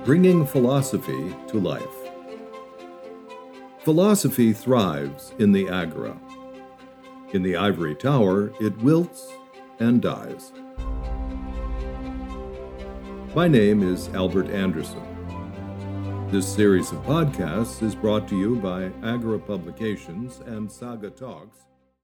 Bringing Philosophy to Life. Philosophy thrives in the agora. In the ivory tower, it wilts and dies. My name is Albert Anderson. This series of podcasts is brought to you by Agora Publications and Saga Talks.